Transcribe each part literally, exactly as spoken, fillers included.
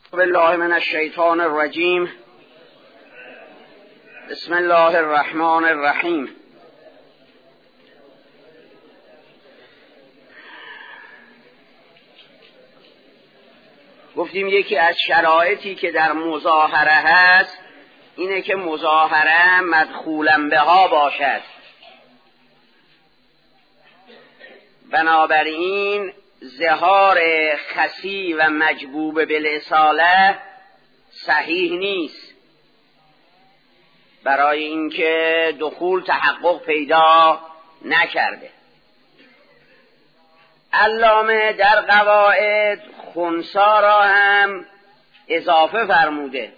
بالله من الشیطان الرجیم. بسم الله الرحمن الرحیم. گفتیم یکی از شرایطی که در مظاهره هست اینه که مظاهره مدخولا بها باشد. بنابراین ظهار خسی و مجبوب بالاصاله صحیح نیست برای اینکه دخول تحقق پیدا نکرده. علامه در قواعد خنثی را هم اضافه فرموده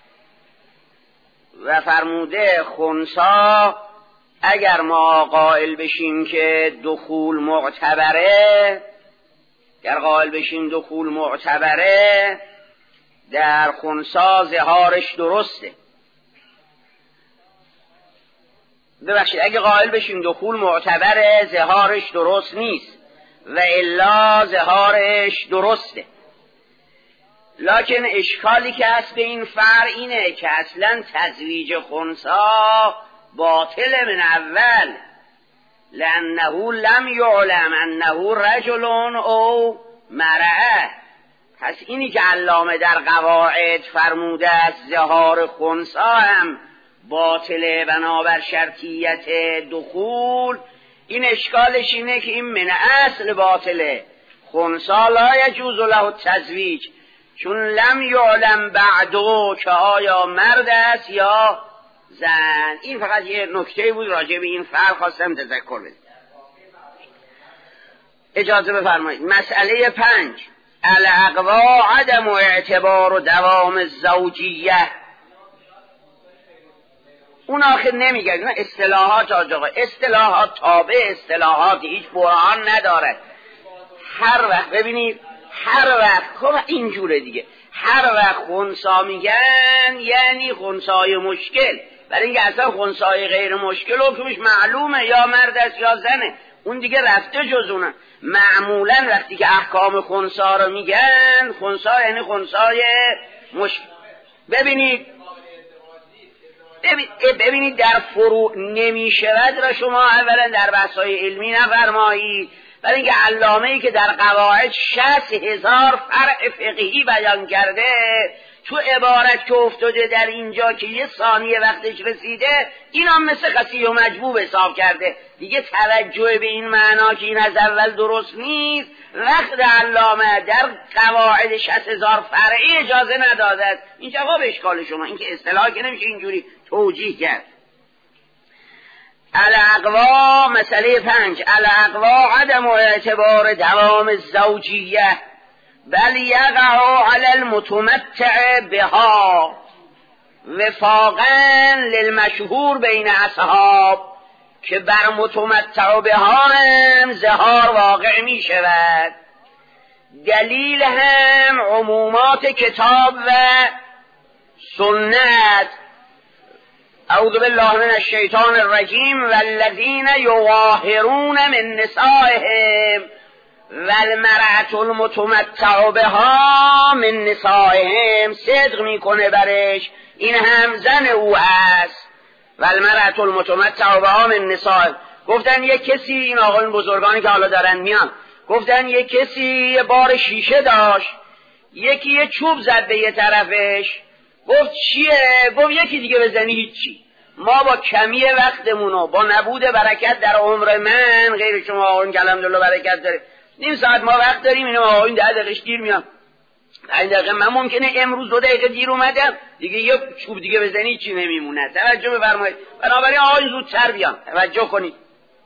و فرموده خنثی اگر ما قائل بشیم که دخول معتبره، اگر قائل بشیم دخول معتبره، در خنثی ظهارش درسته. ببخشید اگه قائل بشیم دخول معتبره ظهارش درست نیست و الا ظهارش درسته. لکن اشکالی که هست به این فرع اینه که اصلا تزویج خنثی باطل من اول، لانه لم یعلم انه رجل او مرأة. پس اینی که علامه در قواعد فرموده است ظهار خنثی هم باطله بنابر شرطیت دخول، این اشکالش اینه که این من اصل باطله. خنثی لا یجوز له التزویج، چون لم یعلم بعدو که آیا مرد است یا زن. این فقط یه نکته بود راجع به این فرق خواستم تذکر بدم. اجازه بفرمایید. مسئله پنج، الاقوا عدم اعتبار و دوام الزوجیه. اون آخر نمیگه، اصطلاحات آجاقه اصطلاحات تابع اصطلاحات هیچ برهان نداره. هر وقت ببینید هر وقت خب اینجوره دیگه، هر وقت خنثی میگن یعنی خنثی مشکل، برای اینکه اصلا خنثی غیر مشکل حکمش معلومه، یا مرد است یا زنه، اون دیگه رفته جز اونه. معمولا وقتی که احکام خنثی رو میگن خنثی یعنی خنثی مشکل. ببینید ببینید در فروع نمیشود را شما اولا در بحث‌های علمی نفرمایید، برای اینکه علامه‌ای که در قواعد شصت هزار فرع فقهی بیان کرده تو عبارت که افتاده در اینجا که یه ثانیه وقتش رسیده این هم مثل خسی و مجبوب حساب کرده دیگه. توجه به این معنا که این از اول درست نیست، وقت علامه در قواعد شصت هزار فرعی اجازه نداده است. این جواب اشکال شما، این که اصطلاح که نمیشه اینجوری توجیه کرد. الاقوا مسئله پنج، الاقوا عدم اعتبار دوام الزوجیه بل یقع علی المتمتع بها وفاقا للمشهور بین اصحاب، که بر متمتع بها هم ظهار واقع می شود. دلیل هم عمومات کتاب و سنت. اعوذ بالله من الشیطان الرجیم والذین یظاهرون من نسائهم والمرأة المتمتع بها من نسائهم، صدق میکنه برش، این هم زن او است. والمرأة المتمتع بها من نسائهم. گفتن یک کسی، این آقایون بزرگانی که حالا دارن میان، گفتن یک کسی یه بار شیشه داشت، یکی یه چوب زد به یه طرفش، گفت چیه؟ گفت یکی دیگه بزنی هیچی. ما با کمی وقتمونو با نبود برکت در عمر من، غیر شما آقایون که الحمدلله برکت داره، نیم ساعت ما وقت داریم، اینو آقایون ده دقیقه دیر میان، پنج دقیقه من ممکنه امروز دو دقیقه دیر اومدم دیگه یه چوب دیگه بزنی چی نمیمونه. توجه بفرمایید. بنابراین آقایون زودتر بیان، توجه کنید.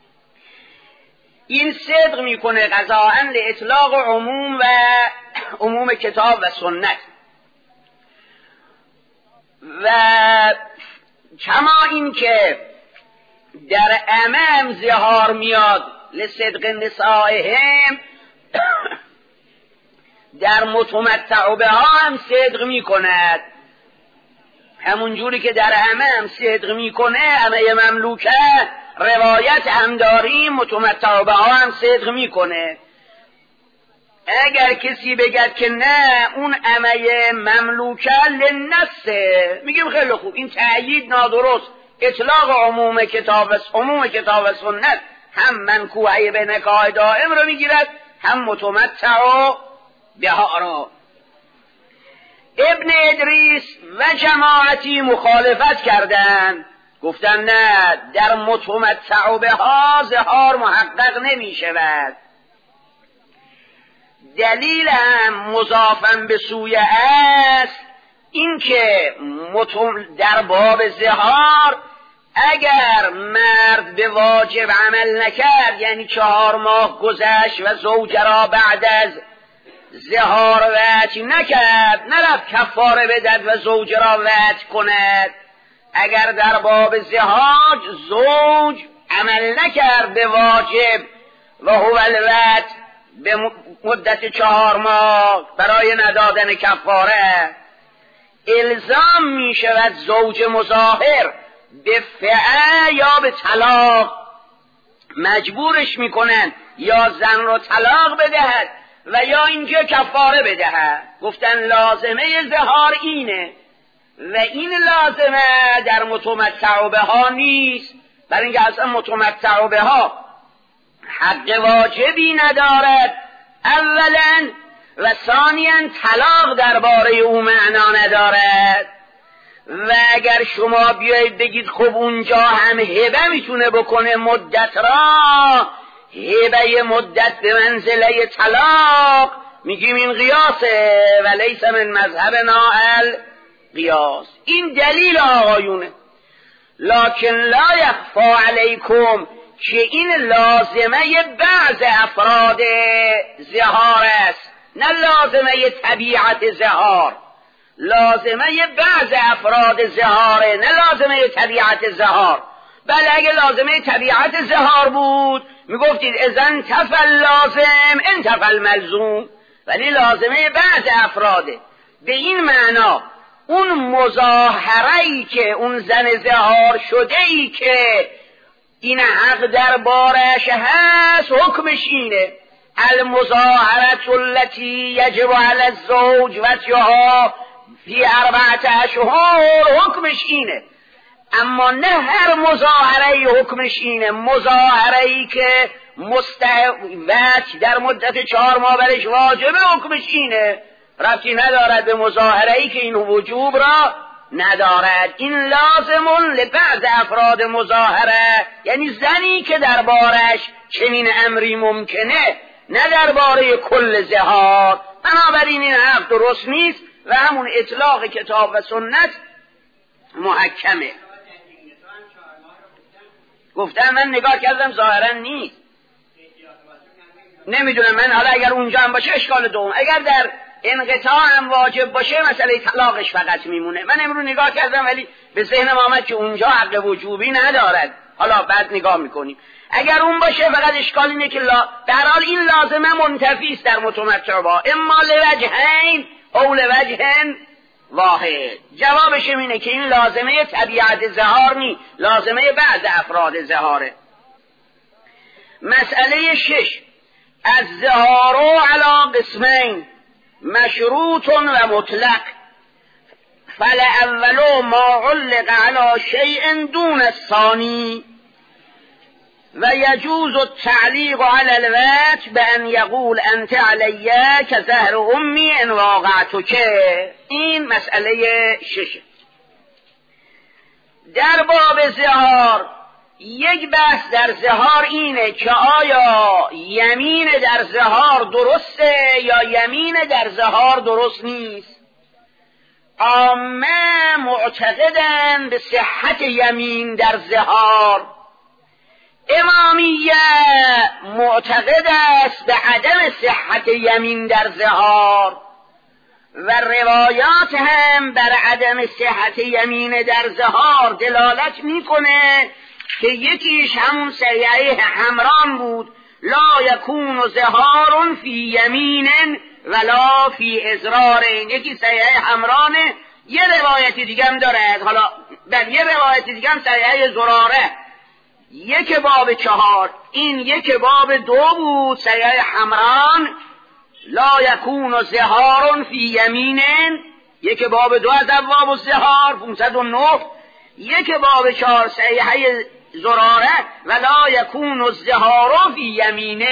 این صدق میکنه قضاءً اطلاق عموم و عموم کتاب و سنت. و کما این که در امام ظهار میاد لصدق نسائهم، در متمتع بها هم صدق میکند. همون جوری که در امام صدق میکنه، امه مملوکه روایت هم داریم، متمتع بها هم صدق میکنه. اگر کسی بگد که نه اون امه مملوکه للنفسه، میگیم خیلی خوب، این تأیید نادرست. اطلاق عموم کتاب عموم کتاب و سنت هم منکوحه به نکاح دائم رو میگیرد، هم متمتع بها را. ابن ادریس و جماعتی مخالفت کردند، گفتن نه، در متمتع بها ظهار محقق نمی شود. دلیل هم مضافن به سوی است، این که در باب ظهار اگر مرد به واجب عمل نکرد، یعنی چهار ماه گذشت و زوجه را بعد از ظهار وجه نکرد، نرفت کفاره بدهد و زوجه را وجه کند. اگر در باب ظهار زوج عمل نکرد به واجب و هو الوجه به مدت چهار ماه برای ندادن کفاره، الزام می شود زوج مظاهر به فعل یا به طلاق، مجبورش می کنند یا زن رو طلاق بدهد و یا اینکه کفاره بدهد. گفتن لازمه ظهار اینه و این لازمه در متمتع بها نیست، برای اینکه اصلا متمتع بها حق واجبی ندارد اولا، و ثانیاً طلاق درباره او معنا ندارد. و اگر شما بیایید بگید خب اونجا هم هبه میتونه بکنه مدت را، هبه مدت به منزله طلاق، میگیم این قیاسه و لیس من مذهبنا القیاس. این دلیل آقایونه. لکن لا یخفا علیکم که این لازمه بعض افراد ظهار است، نه لازمه طبیعت ظهار. لازمه بعض افراد ظهاره، نه لازمه طبیعت ظهار. بله اگه لازمه طبیعت ظهار بود میگفتید اذن تفل لازم انتفل ملزوم، ولی لازمه بعض افراده. به این معنا اون مظاهره‌ای که اون زن ظهار شده‌ای که این حق در بارش هست، حکمش اینه المظاهرة التي یجب علی الزوج وجهها فی اربعة اشهر، حکمش اینه. اما نه هر مظاهره حکمش اینه. مظاهره‌ای که مستحق وجه در مدت چهار ماه برش واجبه، حکمش اینه، ربطی ندارد به مظاهره‌ای که این وجوب را ندارد. این لازمون لبعض افراد مظاهره، یعنی زنی که دربارش چنین امری ممکنه، نه درباره کل ظهار. بنابراین این حرف درست نیست و همون اطلاق کتاب و سنت محکمه. گفتم من نگاه کردم ظاهرا نیست، نمیدونم من، حالا اگر اونجا هم باشه اشکال دوم، اگر در انقطاع هم واجب باشه مسئله طلاقش فقط میمونه. من امروز نگاه کردم ولی به ذهنم آمد که اونجا حق وجوبی ندارد، حالا بعد نگاه میکنیم. اگر اون باشه فقط اشکال اینه که لا... در حال این لازمه منتفی است در متمتع با، اما لوجهین او لوجهن واحد. جوابش اینه که این لازمه طبیعت ظهار نی، لازمه بعض افراد ظهاره. مسئله شش، از ظهارو علی قسمین مشروط و مطلق، فالاول ما علق علی شیء دون الثانی و یجوز التعلیق علی الوجه بان یقول انت علی کظهر امی ان واقعتک. این مسئله شش. در باب ظهار یک بحث در ظهار اینه که آیا یمین در ظهار درسته یا یمین در ظهار درست نیست. عامه معتقدن به صحت یمین در ظهار، امامیه معتقد است به عدم صحت یمین در ظهار و روایات هم بر عدم صحت یمین در ظهار دلالت میکنه که یکیش همون صحیح حمران بود، لا یکون ظهار فی یمین ولا فی ازرار. یکی صحیح حمرانه، یه روایت دیگه هم داره، حالا در یه روایت دیگه هم صحیح زراره، یک باب چهار، این یک باب دو بود صحیح حمران، لا یکون زهار فی یمین، یک باب دو از ابواب الزهار پانصد و نه، یک باب چهار صحیحه زراره و لا یکون الزهار فی یمین.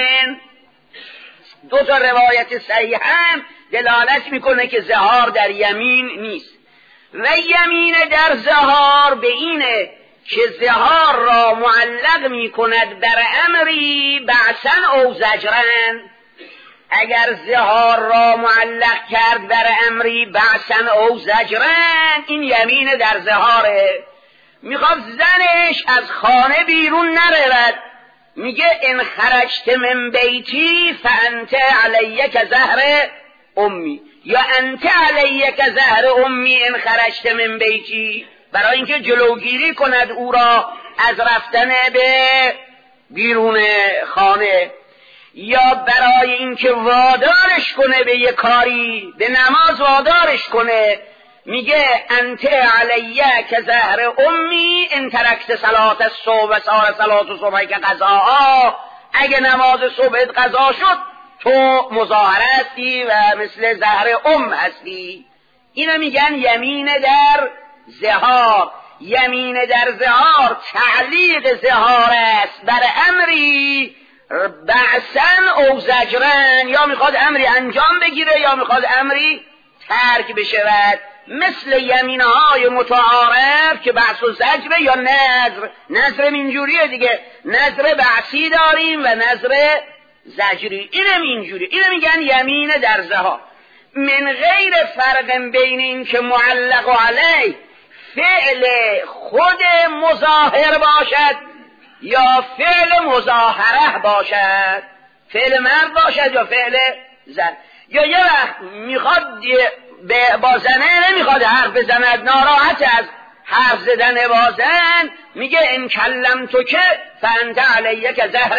دو تا روایت صحیح هم دلالت میکنه که زهار در یمین نیست. و یمین در زهار به اینه که زهار را معلق میکند بر امری بعثن او زجرن. اگر زهار را معلق کرد بر امری بعثن او زجرن، این یمین در زهاره. میخواد زنش از خانه بیرون نرود، میگه ان خرجت من بیتی فانت علیک زهر امی، یا انت علیک زهر امی ان خرجت من بیتی، برای اینکه جلوگیری کند او را از رفتن به بیرون خانه، یا برای اینکه وادارش کنه به یک کاری، به نماز وادارش کنه، میگه انت علیک زهر امی ان ترکت صلات الصبح و سار صلات الصبح که قضاها، اگه نماز صبح قضا شد تو مظاهره هستی و مثل زهر ام هستی. اینو میگن یمین در زهار. یمین در زهار تعلیق زهار است بر امری بعثن او زجرن، یا میخواد امری انجام بگیره یا میخواد امری ترک بشود، مثل یمینهای متعارف که بحث و زجر یا نذر. نذر اینجوریه دیگه، نذر بحثی داریم و نذر زجری، اینم اینجوری. اینم میگن یمین در زهار. من غیر فرق بین این که معلق علیه فعل خود مظاهر باشد یا فعل مظاهره باشد، فعل مرد باشد یا فعل زن. یا یه وقت میخواد با زنه نمیخواد حرف بزند، ناراحت از حرف زدن با زن، میگه ان کلم تو که فانت علیک زهر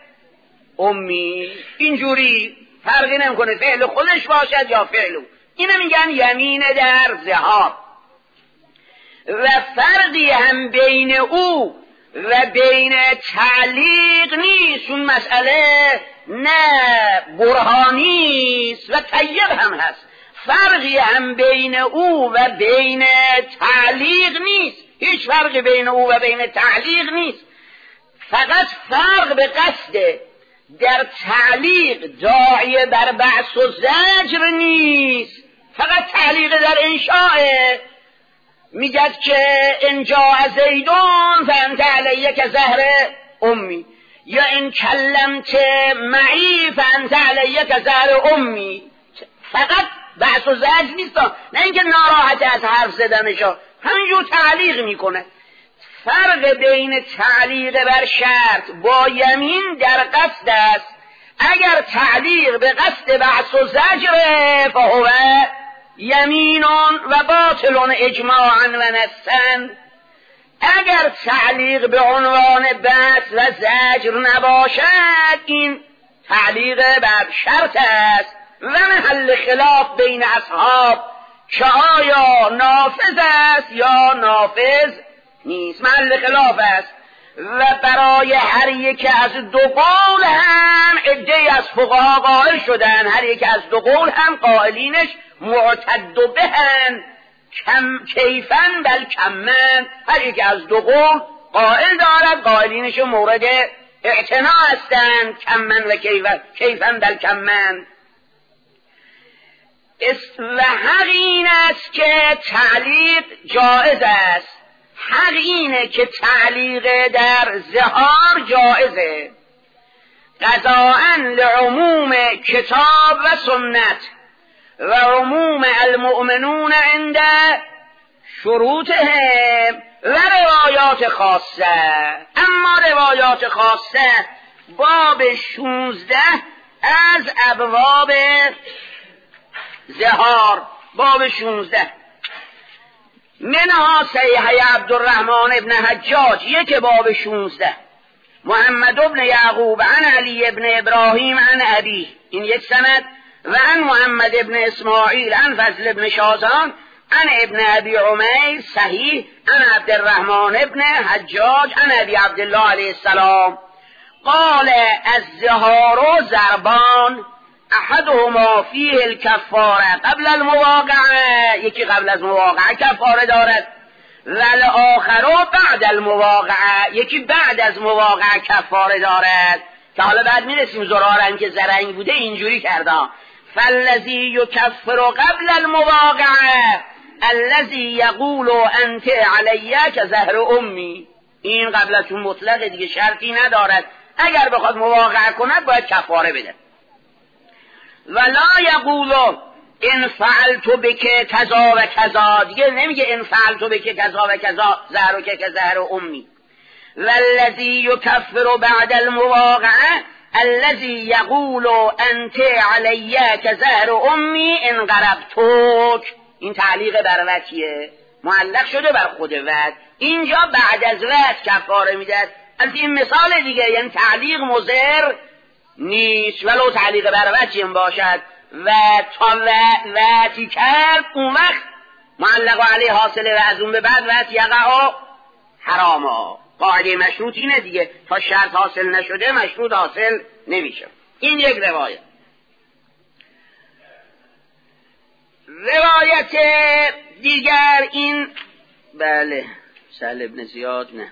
امی. اینجوری فرقی نمیکنه فعل خودش باشد یا فعل او. اینو میگن یمین در زهار. و فرقی هم بین او و بین تعلیق نیست. اون مسئله نه برهانیست و طیب هم هست. فرقی هم بین او و بین تعلیق نیست. هیچ فرقی بین او و بین تعلیق نیست. فقط فرق به قصده. در تعلیق داعی بر بعث و زجر نیست، فقط تعلیق در انشاء. میگد که انجا زیدون فانت علیک زهر امی، یا ان کلمت معی فانت علیک زهر امی. فقط بحث و زجر نیست، نه اینکه ناراحت از حرف زدنشا، همینجور تعلیق میکنه. فرق بین تعلیق بر شرط با یمین در قصد است. اگر تعلیق به قصد بحث و زجر فهو یمینون و باطلون اجماعا و نصا. اگر تعلیق به عنوان بحث و زجر نباشد، این تعلیق بر شرط است و محل خلاف بین اصحاب که آیا نافذ است یا نافذ نیست، محل خلاف است. و برای هر یک از دو قول هم عده‌ای از فقها قائل شدن. هر یک از دو قول هم قائلینش معتد بهن، کم کیفن بل کمن. هر یک از دو قول قائل دارد، قائلینش مورد اعتنا هستند، کمن و کیفن، کیفن بل کمن. و حق این است که تعلیق جائز است. حق اینه که تعلیق در زهار جائزه، قضاءً لعموم کتاب و سنت و عموم المؤمنون عند شروطهم و روایات خاصه. اما روایات خاصه باب شونزده از ابواب زهار، باب شونزده منها صحیحه عبدالرحمن ابن حجاج، یک باب شونزده، محمد ابن یعقوب عن علی ابن ابراهیم عن ابی، این یک سند، و عن محمد ابن اسماعیل عن فضل ابن شازان عن ابن ابی عمیر صحیح عن عبدالرحمن ابن حجاج عن ابی عبدالله علیه السلام قال الزهار ضربان احدهما فیه الکفاره قبل المواقعه، یکی قبل از مواقعه کفاره دارد، والآخر بعد المواقعه، یکی بعد از مواقعه کفاره دارد. که حالا بعد میرسیم زرارن که زرنگ بوده اینجوری کرده. فالذی یکفر قبل المواقعه الذی یقول انت علی کظهر امی، این قبل از اون مطلق دیگه، شرطی ندارد، اگر بخواد مواقعه کند باید کفاره بده. ولا یقول ان فعلت بک کذا و کذا، دیگه نمیگه ان فعلت بک کذا و کذا زهرک کظهر امی. والذی یکفر بعد المواقعه الذی یقول انت علی کظهر امی ان قربتک، این تعلیق بر وجهه، معلق شده بر خود وجه، اینجا بعد از وجه کفاره میدهد. از این مثال دیگه، یعنی تعلیق مضر نیست ولو تعلیق بر وجه باشد و تا وجهی کرد اون وقت معلق علیه حاصله و از اون به بعد وجه یقع حراما. قاعده مشروط اینه دیگه، تا شرط حاصل نشده مشروط حاصل نمیشه. این یک روایت. روایت دیگر این، بله سهل ابن زیاد نه،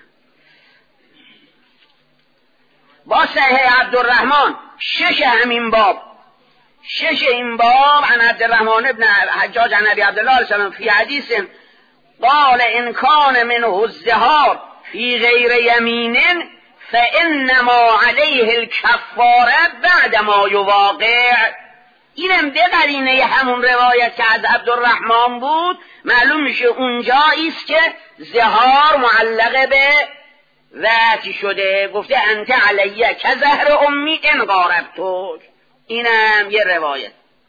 با صحیح عبدالرحمن شش همین باب، شش این باب عن عبدالرحمن ابن حجاج عن ابی عبدالله علیه السلام فی حدیث قال ان کان منه الزهار فی غیر یمین فانما علیه الکفاره بعد ما یواقع. اینم به قرینه همون روایت که از عبدالرحمن بود معلوم میشه اونجایی است که زهار معلقه به وقتی شده، گفته انت علیه کظهر امی ان قاربتک. اینم یه روایت.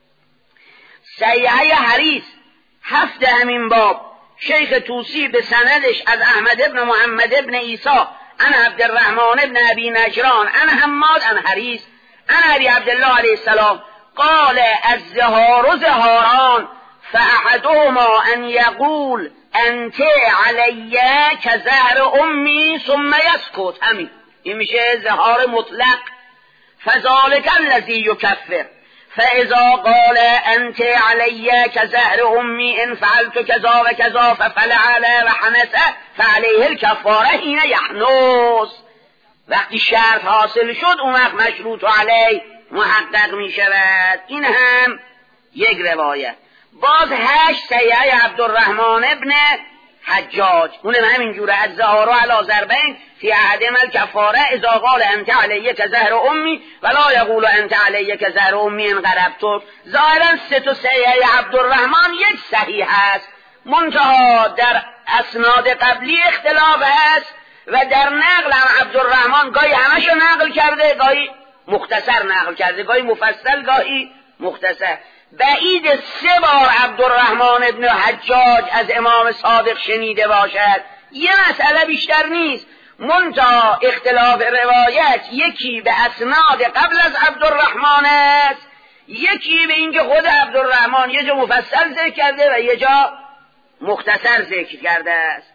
صحیحه حریث هفت همین باب، شیخ توسی به سندش از احمد ابن محمد ابن عیسی عن عبدالرحمن ابن ابی نجران عن حماد عن حریث عن ابی عبدالله علیه السلام قال الزهار زهاران فاحدهما ان یقول انت علی کظهر امی ثم یسکت، همین این میشه زهار مطلق. فذلک الذی یکفر فاذا قال انت علی کظهر امی ان فعلت کذا و کذا ففعل و حنث فعلیه الکفاره حین یحنث. وقتی شرط حاصل شد اون وقت مشروط علیه محقق می شود. این هم یک روایت. باز هشت صحیحه عبدالرحمن ابن حجاج، اونم همین جوره، از زهارو علی ضربین فی احدهما الکفاره اذا قال انت علیه کظهر امی ولا یقول انت علیه کظهر امی ان قربتک. ظاهرا سه تا صحیحه عبدالرحمن یک صحیح است، منتها در اسناد قبلی اختلاف است و در نقل هم عبدالرحمن گاهی همشو نقل کرده، گاهی مختصر نقل کرده، گاهی مفصل گاهی مختصر. بعید سه بار عبدالرحمن ابن حجاج از امام صادق شنیده باشد، یه مسئله بیشتر نیست، منتها اختلاف روایت یکی به اسناد قبل از عبدالرحمن است، یکی به اینکه خود عبدالرحمن یه جا مفصل ذکر کرده و یه جا مختصر ذکر کرده است.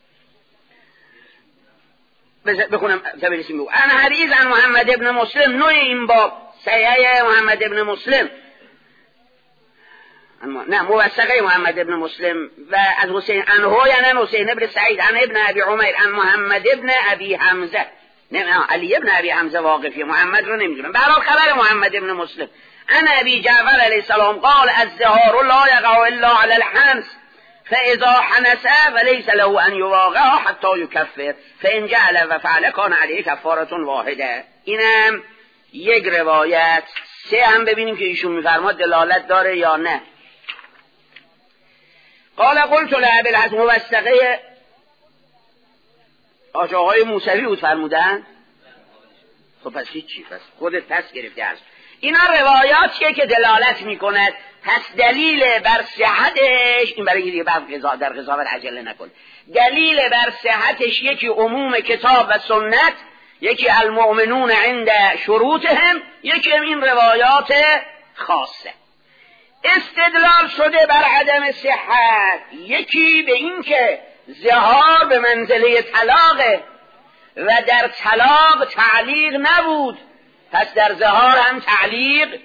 بخونم تا برسیم بگو. ان حریز عن محمد ابن مسلم، نوع این باب صحیح محمد ابن مسلم، نه موثقه محمد ابن مسلم و از حسین عنه، یعنی حسین ابن سعید عن ابن ابی عمیر عن محمد ابن ابی حمزه، نه علی ابن ابی حمزه واقفی، محمد رو نمیدونم، برای خبر محمد ابن مسلم عن ابی جعفر علیه السلام قال الزهار لا یقع الا علی الحنث فاذا حنث فليس له ان یواقع حتی یکفر فان جعل و فعل کان علیه کفاره واحده. اینم یک روایت. سه هم ببینیم که ایشون میفرماد دلالت داره یا نه. قال قلت لابی الحسن موثقه آقای موسوی بود فرمودن. خب پس چی؟ پس خودت پس گرفتی هست. اینا روایاتیه که دلالت میکند، پس دلیل بر صحتش، این برای دیگه بعد در قضاوت عجله نکن، دلیل بر صحتش یکی عموم کتاب و سنت، یکی المؤمنون عند شروطهم، یکی این روایات خاصه. استدلال شده بر عدم صحت، یکی به این که زهار به منزله طلاقه و در طلاق تعلیق نبود، پس در زهار هم تعلیق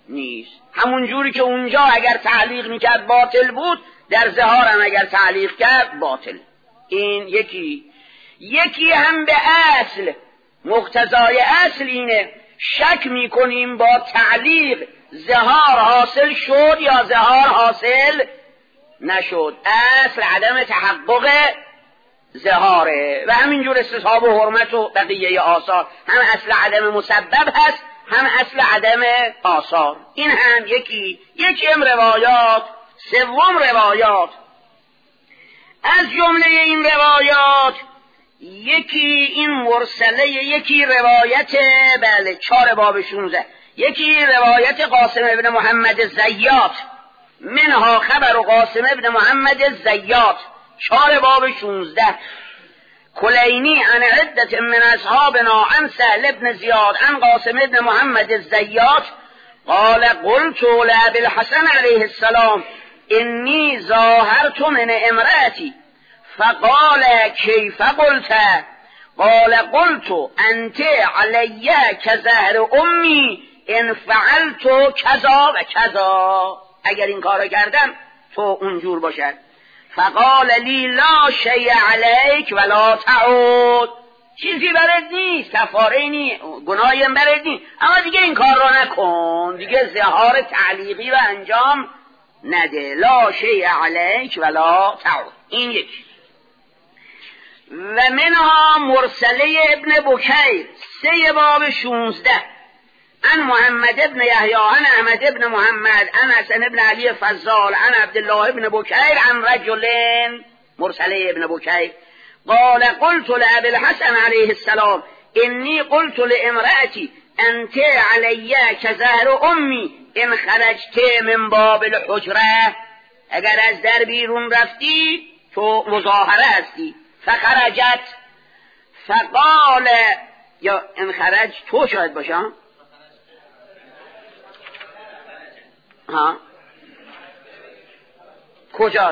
نیست. همون جوری که اونجا اگر تعلیق میکرد باطل بود، در ظهار هم اگر تعلیق کرد باطل. این یکی. یکی هم به اصل، مقتضای اصل اینه، شک میکنیم با تعلیق ظهار حاصل شد یا ظهار حاصل نشد. اصل عدم تحقق ظهاره و همینجور استصحاب و حرمت و بقیه آثار هم اصل عدم مسبب هست، هم اصل عدم آثار. این هم یکی. یکی هم روایات. سوم روایات. از جمله این روایات یکی این مرسله، یکی روایت بله چهار باب شونزده، یکی روایت قاسم ابن محمد الزیات، منها خبر قاسم ابن محمد الزیات، چهار باب شونزده. کلینی عن عدت من اصحابنا عن سهل ابن زیاد عن قاسم ابن محمد الزیات قال قلت لأبي الحسن علیه السلام انی ظاهرت من امرأتی فقال کیف قلت؟ قال قلت انت علی کظهر امی ان فعلت کذا و کذا، اگر این کارو کردم تو اونجور باشد. فقال لی لا شیء علیک ولا تعود، چیزی برد نیست، کفاره نیست، گناهی هم برد نیست، اما دیگه این کار رو نکن، دیگه ظهار تعلیقی رو انجام نده. لا شیء علیک ولا تعود. این یکی. و منها مرسله ابن بکیر، سه باب شونزده، عن محمد ابن یحیی عن احمد ابن محمد عن حسن ابن علی فضال عن عبدالله ابن بکیر عن رجل، مرسله ابن بکیر، قال قلت لأبي الحسن علیه السلام انی قلت لامرأتی انت علی کظهر امی ان خرجت من باب الحجره، اگر از در بیرون رفتی تو مظاهره هستی. فخرجت فقال، یا ان خرج تو شاید باشم ها کجاش؟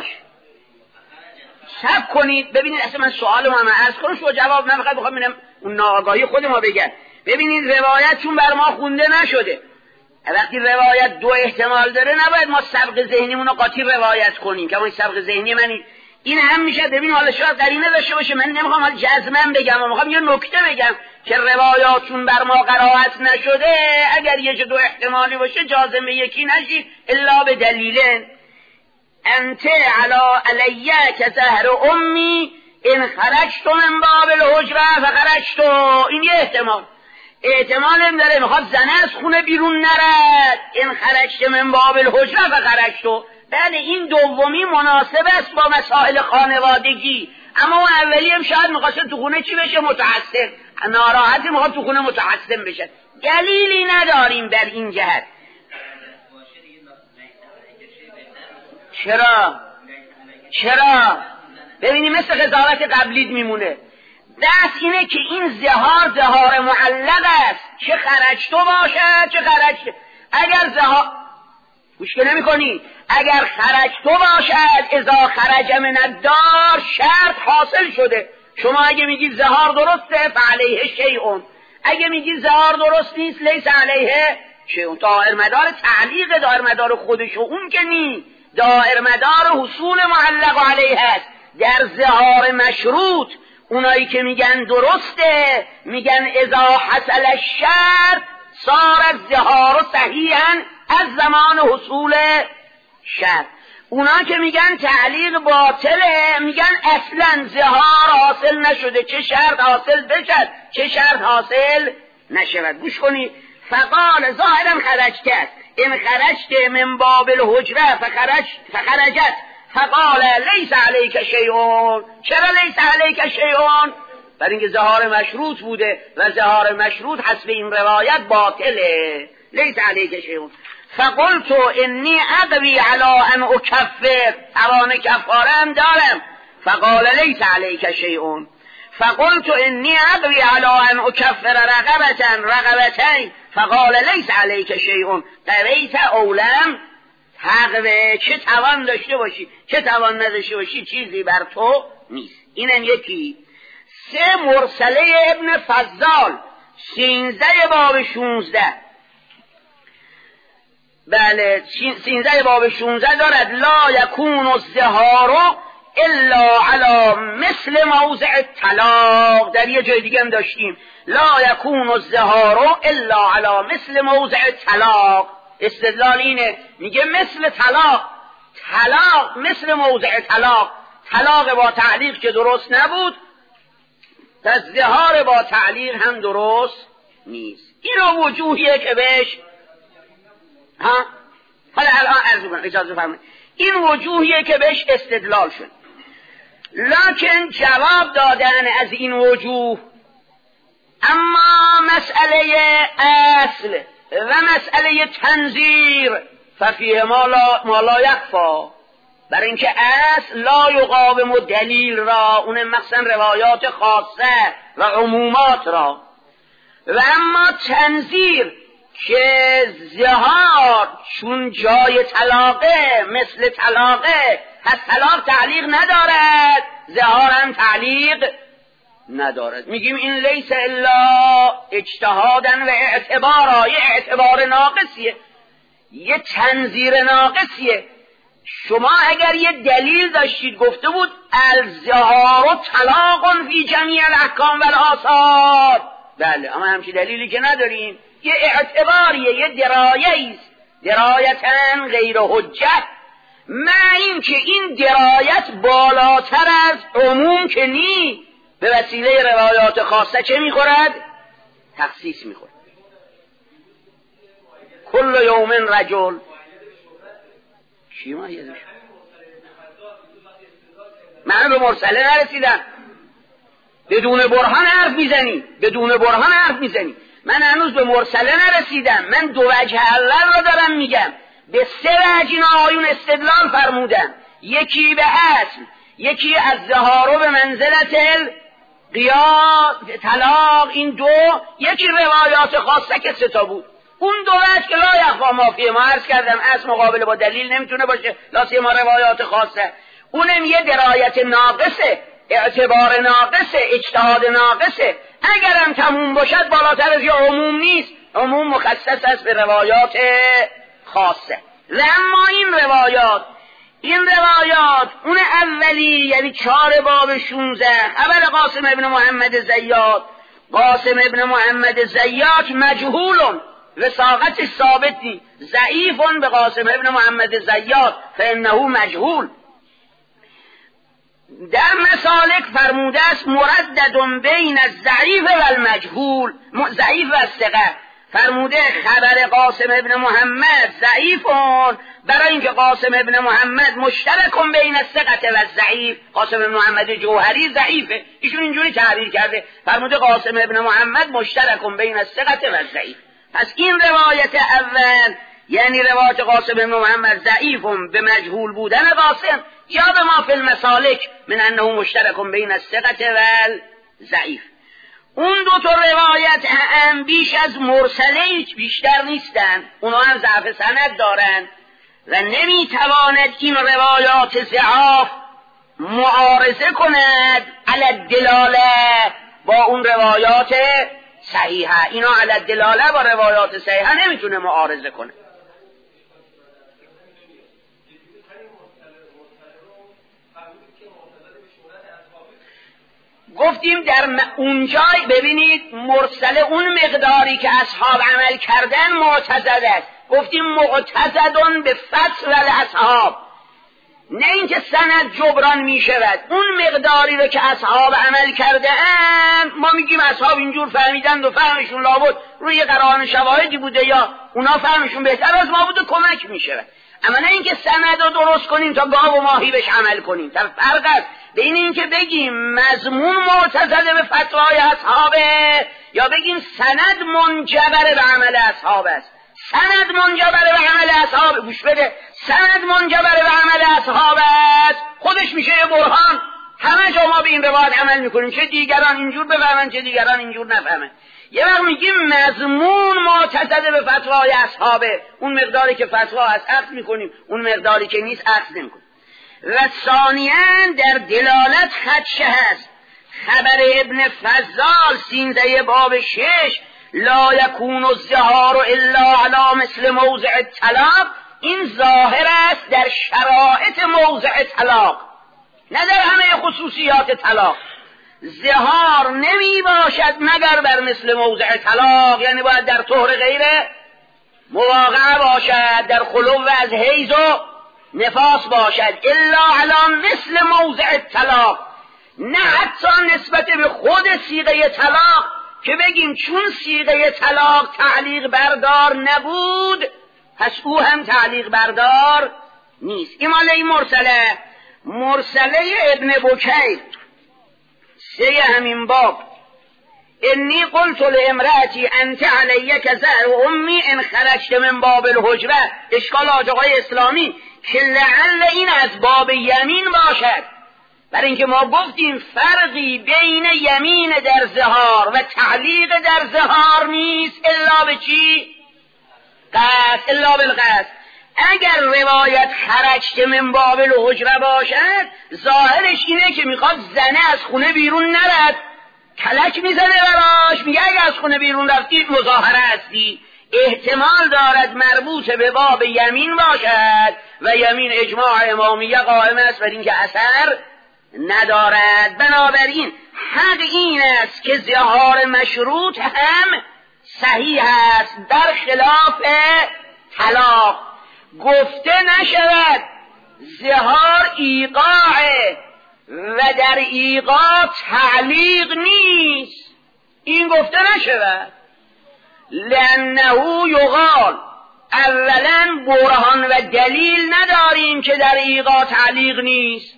سب کنید ببینید، اصلا من سوال ما عرض کنم شو جواب من فقط بخوام ببینم اون ناآگاهی خود ما بگن. ببینید روایت چون بر ما خونده نشده، وقتی روایت دو احتمال داره نباید ما سبق ذهنیمون رو قاطی روایت کنیم که اون سبق ذهنی من این هم میشه. ببین حالا شاید قرینه داشته باشه، من نمیخوام حالا جزمن بگم، من میخوام یه نکته بگم که روایات چون بر ما قرائت نشده، اگر یه دو احتمالی باشه جازم یکی نشید الا به دلیل. انت علی علی کظهر امی ان خرجت من باب الحجره فخرجت، این یه احتمال. احتمال هم داره میخواد زنه از خونه بیرون نرد، ان خرجت من باب الحجره فخرجت. بله این دومی مناسب است با مسائل خانوادگی، اما اون اولی هم شاید میخواسته تو خونه چی بشه؟ متعصب، ناراحتی میخواد تو خونه متعصب بشه. دلیلی نداریم در این جهت. چرا؟ چرا؟ ببینی مثل قضاوت قبلیت میمونه. دست اینه که این زهار زهار معلق است، چه خرجتو باشد چه خرجت. اگر زهار گوش که نمی کنی، اگر خرجتو باشد اذا خرج من الدار شرط حاصل شده. شما اگه میگی زهار درسته فعلیه شیئون، اگه میگی زهار درست نیست لیس علیه شیئون. دائر مدار تعلیق دائر مدار خودشو اون که نی، دائر مدار حصول معلق علیه هست. در زهار مشروط اونایی که میگن درسته میگن اذا حصل الشرط صار الزهار صحیحا از زمان حصول شرط. اونا که میگن تعلیق باطله میگن اصلا زهار حاصل نشده، چه شرط حاصل بشد چه شرط حاصل نشود. گوش کنید. فقال ظاهرا خرجت است، ان خرجت من باب الحجره فخرج فخرجت فقال لیس علیک شیئون. چرا لیس علیک شیئون؟ برای اینکه زهار مشروط بوده و زهار مشروط حسب این روایت باطله. لیس علیک شیئون. فقلت انی اقوی علی ان اکفر، توان کفاره هم دارم. فقال لیس علیک شیئون. فقلت انی اقوی علی ان اکفر رقبتا رقبتین. فقال لیس علیک شیئون. قویت اولم حقوه، چه توان داشته باشی چه توان نداشته باشی چیزی بر تو نیست. اینم یکی. سه مرسله ابن فضال، سینزده باب شونزده. بله سینزده باب شونزده دارد لا یکون الظهار الا علی مثل موضع الطلاق. در یه جای دیگه هم داشتیم لا یکون الظهار الا علی مثل موضع الطلاق. استدلال اینه، میگه مثل طلاق، طلاق مثل موضع طلاق، طلاق با تعلیق که درست نبود، پس ظهار با تعلیق هم درست نیست. این وجوهیه که بهش ها حالا الان عرض کنم، اجازه فرمایید. این وجوهیه که بهش استدلال شد، لکن جواب دادن از این وجوه اما مسئله اصل و مسئله تنظیر ففیه ما لا یخفا، برای اینکه اصل لا یقاوم دلیل را، اون مخصوصا روایات خاصه و عمومات را، و اما تنظیر که ظهار چون جای طلاقه مثل طلاقه، پس طلاق تعلیق ندارد، ظهار هم تعلیق ندارد. میگیم این لیس الا اجتهادن و اعتبارا، یه اعتبار ناقصیه، یه تنظیر ناقصیه. شما اگر یه دلیل داشتید گفته بود الظهار طلاق فی جمیع الاحکام و الآثار، بله، اما همچین دلیلی که نداریم، یه اعتباریه، یه درایه است، درایتن غیر حجت، مع این که این درایت بالاتر از عموم که نی، به وسیله روایات خاصه چه میخورد؟ تخصیص میخورد. کل یوم رجل چی ما یادش من به مرسله نرسیدم، بدون برهان حرف میزنی، بدون برهان حرف میزنی. من هنوز به مرسله نرسیدم، من دو وجه اول رو دارم میگم. به سه وجه این آیون استدلال فرمودن، یکی به اصل، یکی از ظهارو به منزلت قیاس طلاق، این دو، یکی روایات خاصه که سه تا بود. اون دو وجه که لا یخفا ما فیه، ما عرض کردم اصل مقابل با دلیل نمیتونه باشه، لا سیما روایات خاصه، اونم یه درایت ناقصه، اعتبار ناقصه، اجتهاد ناقصه. اگرم تموم باشد بالاتر از یه عموم نیست، عموم مخصص است به روایات خاصه. و اما این روایات این روایات اون اولی یعنی چهار باب شونزده خبر قاسم ابن محمد زیاد، قاسم ابن محمد زیاد مجهولون وثاقت ثابتی، ضعیفون به قاسم ابن محمد زیاد فانه مجهول. در مسالک فرموده است مردد بین الضعیف و المجهول، ضعیف و ثقه. فرموده خبر قاسم ابن محمد ضعیفون، برای اینکه قاسم ابن محمد مشترکون بین الثقه و الضعیف. قاسم ابن محمد جوهری ضعیفه، ایشون اینجوری تعبیر کرده، فرموده قاسم ابن محمد مشترکون بین الثقه و الضعیف. پس این روایت اول یعنی روایت قاسم ابن محمد ضعیفون به مجهول بودن قاسم، یا به ما فی المسالک من انه مشترکون بین الثقه و الضعیف. اون دو تا روایت هم بیش از مرسله هیچ بیشتر نیستن، اونا هم ضعف سند دارن و نمیتواند این روایات ضعاف معارضه کند علی الدلاله با اون روایات صحیحه. اینا علی الدلاله با روایات صحیحه نمیتونه معارضه کنه. گفتیم در اونجای ببینید مرسله اون مقداری که اصحاب عمل کردن معتزد است، گفتیم معتزدون به فصل اصحاب، نه اینکه سند جبران می شود. اون مقداری رو که اصحاب عمل کرده اند ما میگیم اصحاب اینجور فهمیدند و فهمشون لابد روی قرائن شواهدی بوده یا اونا فهمشون بهتر از ما بوده کمک می شود، اما نه اینکه سند رو درست کنیم تا گاو و ماهی بهش عمل کنیم. در فرق است بین اینکه بگیم مضمون معتزد به فتوای اصحابه یا بگیم سند منجبر به عمل اصحاب است. سند منجبر به عمل اصحاب، گوش بده، سند منجبر به عمل اصحاب است، خودش میشه یه برهان. همه جا ما به این روایت عمل میکنیم، چه دیگران اینجور بفهمن چه دیگران اینجور نفهمن. یه وقت میگیم مضمون معتزد به فتوای اصحابه، اون مقداری که فتوا از اخذ میکنیم، اون مقداری که نیست اخذ نمیکنیم. و ثانیاً در دلالت خدشه هست. خبر ابن فضال سینزده باب شش لا یکون الظهار الا علی مثل موضع الطلاق، این ظاهر است در شرایط موضع طلاق، نه در همه خصوصیات طلاق. ظهار نمی باشد مگر بر مثل موضع طلاق، یعنی باید در طهر غیره مواقعه باشد، در خلو از حیض و نفاس باشد. الا علی مثل موضع طلاق، نه حتی نسبت به خود صیغه طلاق که بگیم چون صیغه طلاق تعلیق بردار نبود پس او هم تعلیق بردار نیست. این مال این مرسله مرسله ابن بکیر سه همین باب. انی قلت لامرأتی انت علی کزهر امی ان خرجت من باب الحجره، اشکال آقای اسلامی که لعل این از باب یمین باشد، برای اینکه ما گفتیم فرقی بین یمین در ظهار و تعلیق در ظهار نیست الا به چی؟ قصد، الا بالقصد. اگر روایت خرجت من باب الحجره باشد ظاهرش اینه که میخواد زنه از خونه بیرون نرد، کلک میزنه براش، میگه اگه از خونه بیرون رفتی مظاهره هستی. احتمال دارد مربوط به باب یمین باشد و یمین اجماع امامیه قائم است بر اینکه اثر ندارد. بنابراین حق این است که ظهار مشروط هم صحیح است، در خلاف طلاق گفته نشود ظهار ایقاعه و در ایقاع تعلیق نیست، این گفته نشود. لانه یقال، اولا برهان و دلیل نداریم که در ایقاع تعلیق نیست.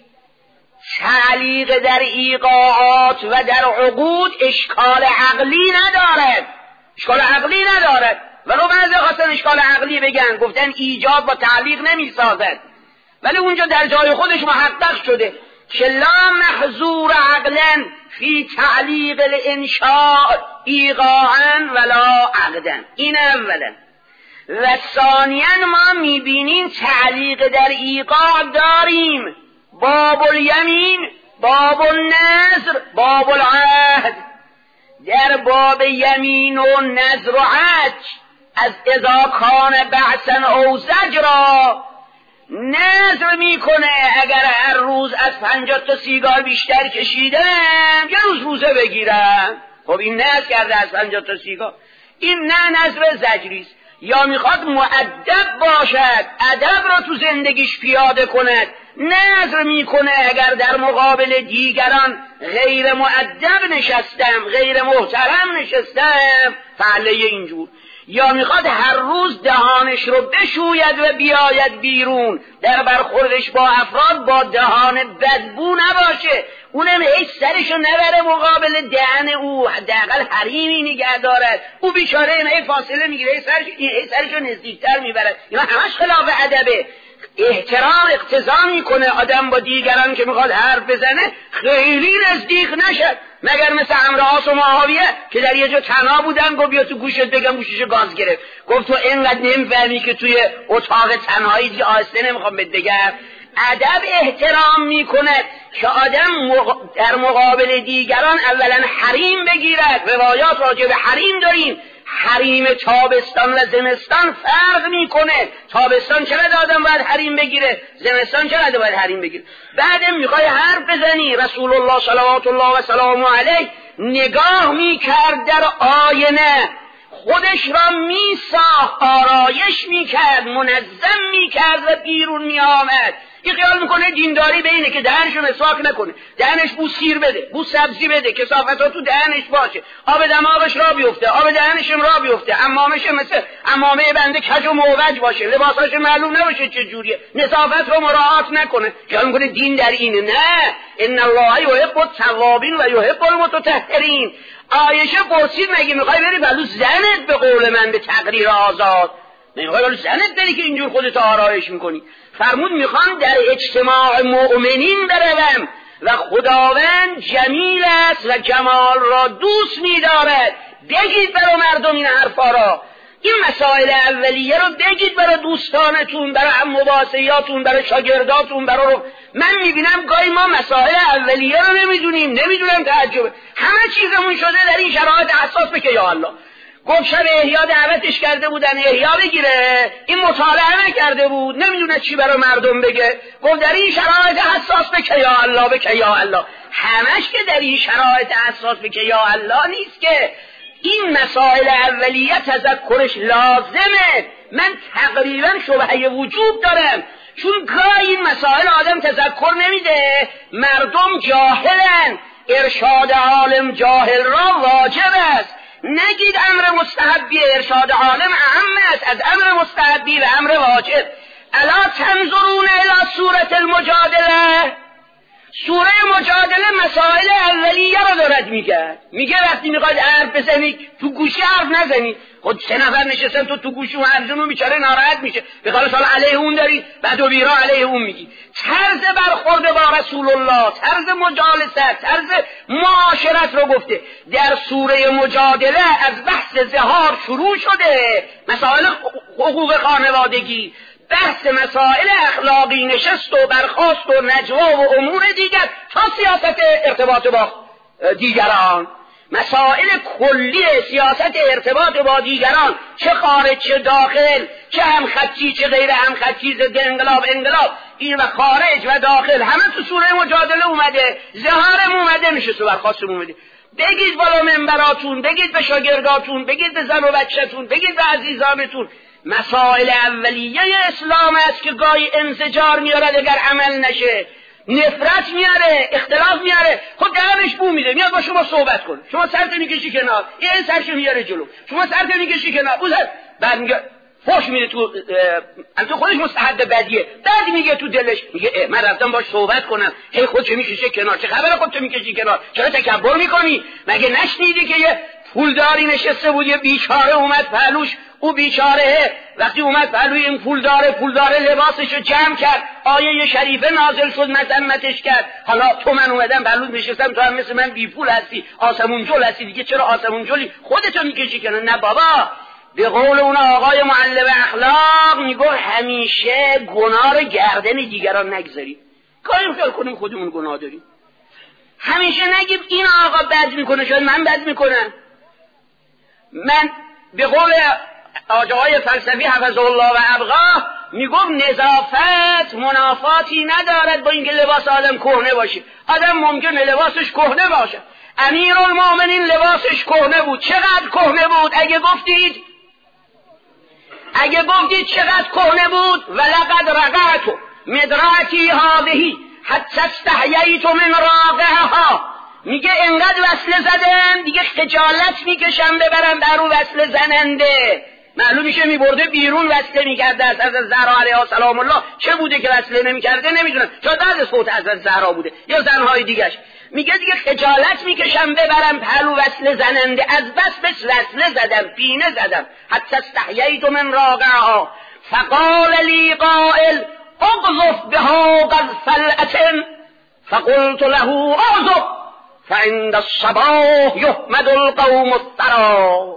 تعلیق در ایقاعات و در عقود اشکال عقلی ندارد، اشکال عقلی ندارد. ولو بعضی خواستن اشکال عقلی بگن، گفتن ایجاب با تعلیق نمی سازد، ولی اونجا در جای خودش محقق شده که لا محظور عقلا فی تعلیق الانشاء ایقاعا ولا عقدا. این اولا. و ثانیا ما میبینیم تعلیق در ایقاع داریم، باب الیمین، باب النذر، باب العهد. در باب یمین و نذر و عهد از اذا کان بعثا او زجرا نذر میکنه اگر هر روز از پنجاه تا سیگار بیشتر کشیدم یه روز روزه بگیرم. خب این نذر کرده از پنجاه تا سیگار، این نه نذر زجریست. یا میخواد مؤدب باشد، ادب را تو زندگیش پیاده کند، نذر میکنه اگر در مقابل دیگران غیر مؤدب نشستم، غیر محترم نشستم فعله اینجور. یا میخواد هر روز دهانش رو بشوید و بیاید بیرون، در برخوردش با افراد با دهان بدبو نباشه، اونم هیچ سرشو نبره مقابل دهن او، حداقل حریمی نگه دارد. او بیچاره این هی فاصله میگیره، هی سرش هی سرشو نزدیکتر میبرد. یا همش خلاف ادبه. احترام اقتضا میکنه آدم با دیگران که میخواد حرف بزنه خیلی نزدیک نشد، مگر مثل عمرو عاص و معاویه که در یه جا تنها بودن، گفت بیا تو گوشت بگم، گوشش گاز گرفت. گفت تو اینقدر نمیفهمی که توی اتاق تنهایی دیگه آهسته نمیخوام بهت بگم. ادب احترام میکند که آدم مق... در مقابل دیگران اولا حریم بگیرد. روایات راجع به حریم داریم، حریم تابستان و زمستان فرق میکنه. تابستان چقدر آدم باید حریم بگیره، زمستان چقدر باید حریم بگیره. بعدم میخوای حرف بزنی، رسول الله صلوات الله و سلامه علیه نگاه میکرد در آینه، خودش را میساخت، آرایش میکرد، منظم میکرد و بیرون میآمد. این خیال میکنه دینداری به اینه که دهنشو مسواک نکنه، دهنش بو سیر بده، بو سبزی بده، کثافت‌ها تو دهنش باشه، آب دماغش را بیفته، آب دهنش را بیفته، عمامش مثل عمامه بنده کج و موج باشه، لباساش معلوم نباشه چه جوریه، نظافت رو مراعات نکنه. خیال میکنه دین در اینه. نه، ان الله یحب التوابین و یحب المتطهرین. عایشه پرسید مگه میخوای بری بلو زنت به قول من به تقریر آزاد؟ نمیخوای بلو زنت بری که اینجور خودت آرایش میکنی؟ فرمود میخوام در اجتماع مؤمنین بروم و خداوند جمیل است و جمال را دوست می‌دارد. بگید برای مردم این حرفا را، این مسائل اولیه رو بگید برای دوستانتون، برای هم مباحثیاتون، برای شاگرداتون، برای رو. من میبینم گاهی ما مسائل اولیه رو نمیدونیم، نمیدونم تعجبه، همه چیزمون شده در این شرایط اساس بکه یا الله. گفت شب احیا دعوتش کرده بودن احیا بگیره، این مطالعه نکرده بود، نمیدونه چی برای مردم بگه. گفت در این شرایط حساس بکه یا الله، بکه یا الله. همش که در این شرایط حساس بکه یا الله نیست که. این مسائل اولیه تذکرش لازمه. من تقریبا شبهه وجود دارم، چون گاهی این مسائل آدم تذکر نمیده، مردم جاهلن. ارشاد عالم جاهل را واجب است. نگید امر مستحبی، ارشاد عالم اهم است از امر مستحبی و امر واجب. الا تنظرون الی سورة المجادله. سوره مجادله مسائل اولیه رو دارد میگه. میگه وقتی میخواید حرف بزنید تو گوشی حرف نزنید. خود سه نفر نشستن تو تو گوشی و حرفشون بیچاره ناراحت میشه. به قول سال علیه اون داری، بعد و بیرا علیه اون میگی. طرز برخورد با رسول الله، طرز مجالست، طرز معاشرت رو گفته. در سوره مجادله از بحث ظهار شروع شده، مسائل حقوق خانوادگی، بحث مسائل اخلاقی نشست و برخاست و نجوا و امور دیگر، تا سیاست ارتباط با دیگران، مسائل کلی سیاست ارتباط با دیگران، چه خارج چه داخل، چه هم خطی چه غیر هم خطی، ضد انقلاب انقلاب، این و خارج و داخل، همه تو سوره مجادله اومده. ظهارم اومده، نشست و برخاستم اومده. بگید بالا منبراتون، بگید به شاگرداتون، بگید به زن و بچه‌تون، بگید به عزیزانتون. مسائل اولیه اسلام است که گاهی انزجار میارد اگر عمل نشه، نفرت میاره، اختلاف میاره. خود درش بو میده، میاد با شما صحبت کنه، شما سرت میکشی کنار، این سرشو میاره جلو، شما سرت میکشی کنار، او سر بعد میگه فوش میده تو انتو خودش مستحب بدیه، بعد میگه تو دلش میگه من رفتم باش صحبت کنم، هی خودش میکشه کنار، چه خبره خودت میکشی کنار، چرا تکبر میکنی؟ مگه نشنیدی که یه پولداری نشسته بود، یه بیچاره اومد پهلوش، او بیچاره وقتی اومد پهلوی این پولداره، پولداره لباسشو جمع کرد، آیه شریفه نازل شد مذمتش کرد. حالا تو من اومدم پهلوت نشستم، تو هم مثل من بی پول هستی، آسمون جل هستی، دیگه چرا آسمون جلی خودتو میکشی کنار؟ نه بابا، به قول اون آقای معلم اخلاق میگه همیشه گناه رو گردن دیگران نگذاریم. کاری خیال کنیم خودمون گناه داریم، همیشه نگیم این آقا بد میکنه شاید من بد میکنم. من به قول آقای فلسفی حفظه الله و ابقاه میگم نظافت منافاتی ندارد با اینکه لباس آدم کهنه باشه. آدم ممکنه لباسش کهنه باشه. امیرالمومنین لباسش کهنه بود. چقدر کهنه بود؟ اگه گفتید اگه گفتید چقدر کهنه بود، ولقد رقعت مدرعتی هذه حتی استحییت من راقعها. میگه انقدر وصله زدم دیگه خجالت میکشم ببرم در رو وصله زننده. معلوم میشه میبرده بیرون وصله میکرده. از حضرت زهرا علیها سلام الله چه بوده که وصله نمیکرده نمیدونم، شاید از صوت حضرت زهرا بوده یا زنهای دیگرش. میگه دیگه خجالت میکشم ببرم پهلو وصله زننده، از بس بس وصله زدم، پینه زدم. حتی استحییت من راقعها فقال لی قائل اقذف بها قذفلعة فقلت له اقذف فعند الصباح یحمد القوم الثرا.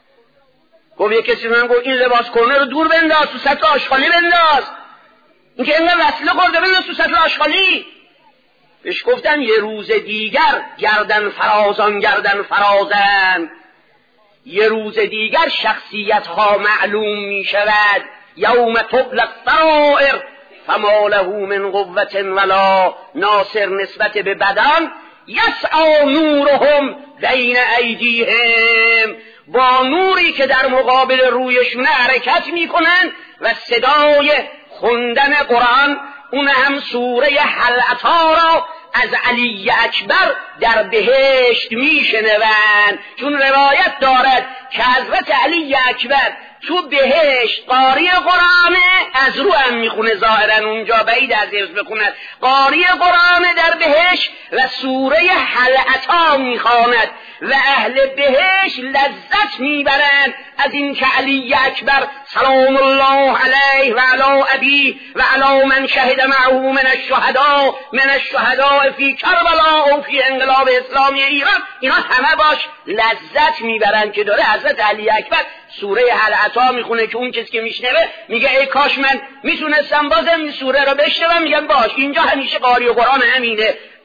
گفت یه کسی من گفت این لباس کنه رو دور بنداز، تو سطل آشغالی بنداز، این که اینقدر وصله خورده بنداز تو سطل آشغالی. بهش گفتن یه روز دیگر گردن فرازان گردن فرازن، یه روز دیگر شخصیت ها معلوم می شود. یوم تبلی السرائر فما له من قوة ولا ناصر. نسبت به بدن یسعی نورهم بین ایدیهم، با نوری که در مقابل رویشون حرکت میکنن و صدای خوندن قرآن، اون هم سوره هل اتی را از علی اکبر در بهشت میشنوند. چون روایت دارد که حضرت علی اکبر تو بهشت قاری قرآنه، از رو هم میخونه ظاهرا، اونجا بعید از حفظ بخوند، قاری قرآنه در بهشت و سوره هل اتی میخواند و اهل بهشت لذت میبرند از این که علی اکبر سلام الله علیه و علی ابی و علی من شهد معه من الشهداء من الشهداء فی کربلا و فی انقلاب اسلامی ایران، اینا همه باش لذت میبرند که داره حضرت علی اکبر سوره هل اتی میخونه، که اون کسی که میشنوه میگه ای کاش من میتونستم بازم این سوره رو بشنوم. میگم باش، اینجا همیشه قاری قرآن همینه،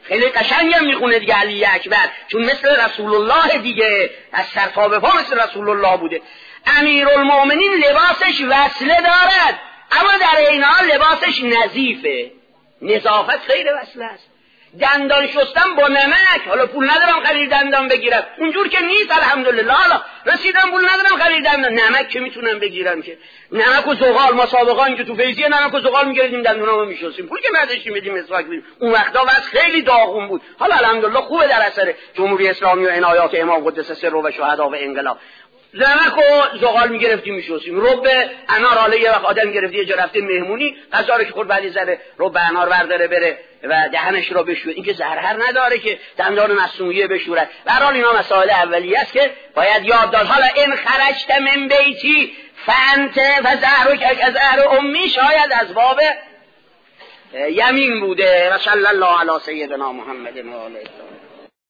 خیلی قشنگم میخونه دیگه علی اکبر، چون مثل رسول الله دیگه، از سر تا به پا مثل رسول الله بوده. امیرالمومنین لباسش وصله دارد اما در عین حال لباسش نظیفه، نظافت خیلی وصله است. دندان شستم با نمک، حالا پول ندارم خرید دندان بگیرم، اونجور که نیست الحمدلله، حالا رسیدم پول ندارم خرید دندان، نمک که میتونم بگیرم که نمک و زغال، ما سابقا اینجا تو فیضیه نمک و زغال میگردیم دندونامو میشستیم، پول که نداشتیم بدیم مسواک بدیم، اون وقتا واسه خیلی داغون بود. حالا الحمدلله خوبه در اثر جمهوری اسلامی و عنایات امام قدس سره و شهدا و انقلاب. نمک و زغال میگرفتیم میشستیم. رب انار، حالا یه وقت آدم گرفته یه جا رفته مهمونی، غذا رو که خورد بعد ذره رب انار برداره بره و دهنش رو بشوره، این که زهر نداره که دندان مصنوعی بشوره. به هر حال اینا مسائل اولیه است که باید یاد داد. حالا این خرجت من بیتی فانت فزهرک کزهر امی، شاید از باب یمین بوده. و صلی الله علی سیدنا محمد و آله.